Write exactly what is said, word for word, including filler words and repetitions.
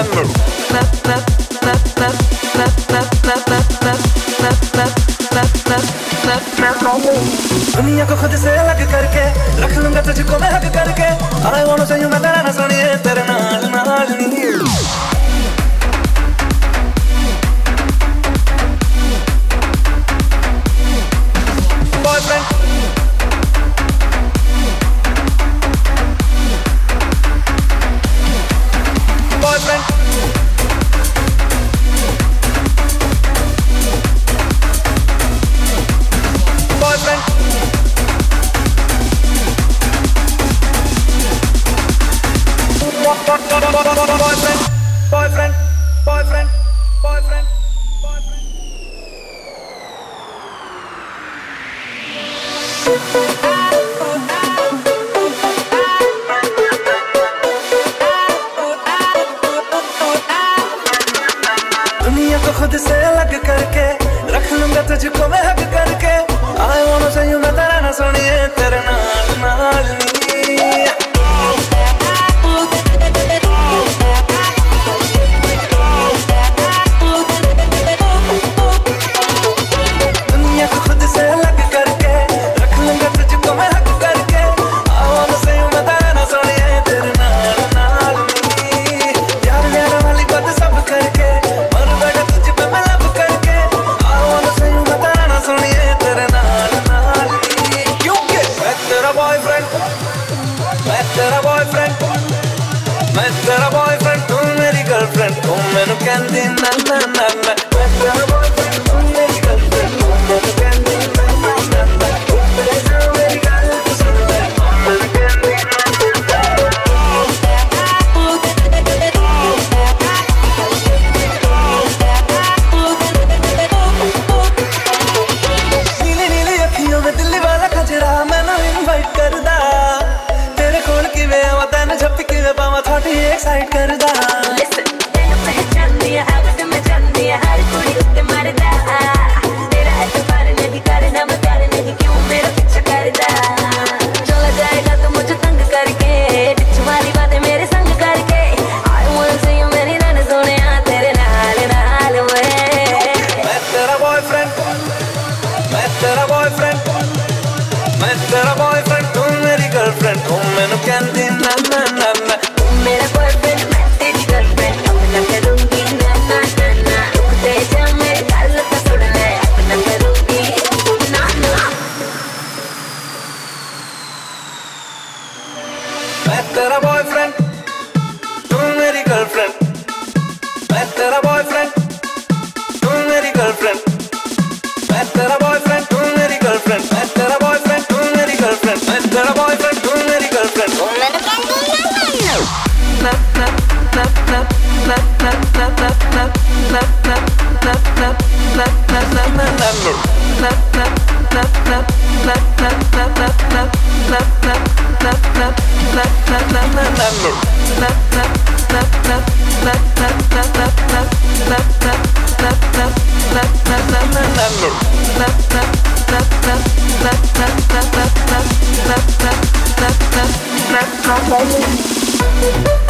दुनिया को खुद से अलग करके रख लूंगा तुझको मैं हक करके I wanna say you मैं तेरा ना सुनिए तेरे नाल नाल नहीं boyfriend boyfriend boyfriend boyfriend boyfriend boyfriend boyfriend दुनिया को खुद से अलग करके रख लूंगा तुझको मैं हक करके I wanna say you मैं तेरा ना सुनिए तेरे नाल नाल नहीं दुनिया को खुद से अलग करके रख लूंगा तुझको मैं हक करके I wanna say you मैं तेरा ना सुनिए तेरे नाल नाल नहीं प्यार प्यार वाली बात सब करके मर बैठा तुझ पे मैं लब करके I wanna say you मैं तेरा ना सुनिए तेरे नाल नाल नहीं क्योंकि मैं तेरा बॉयफ्रेंड मैं तेरा बॉयफ्रेंड मैं तेरा बॉयफ्रेंड तू मेरी गर्लफ्रेंड तू मैनू कहंदी ना ना ना ना मैं तेरा बॉयफ्रेंड तू मेरी गर्लफ्रेंड तू मैनू कहंदी ना ना ना ना तू मेरे जो मेरी गल तू सुन ले मैनू कहंदी नीली नीली अखियों में दिल्ली वाला खजरा मैनू इनवाइट करदा तेरे कोल किवें आवां तैनू झपकी किवें पावां थोड़ी एक्साइट करदा तेरा बॉयफ्रेंड मैं तेरा बॉयफ्रेंड तू मेरी गर्लफ्रेंड तू मैनू कहंदी ना ना ना ना तू मेरा बॉयफ्रेंड मैं तेरी गर्लफ्रेंड अपना करूंगी ना ना ना ना तू ते जा मेरी गल तो सुन ले अपना करूंगी ना ना मैं तेरा बॉयफ्रेंड तू मेरी गर्लफ्रेंड मैं तेरा बॉयफ्रेंड तू मेरी गर्लफ्रेंड मैं तेरा बॉयफ्रेंड तू मेरी गर्लफ्रेंड मैं तेरा बॉयफ्रेंड तू मेरी गर्लफ्रेंड मैं तेरा बॉयफ्रेंड तू मेरी गर्लफ्रेंड तू मैंने Thank you.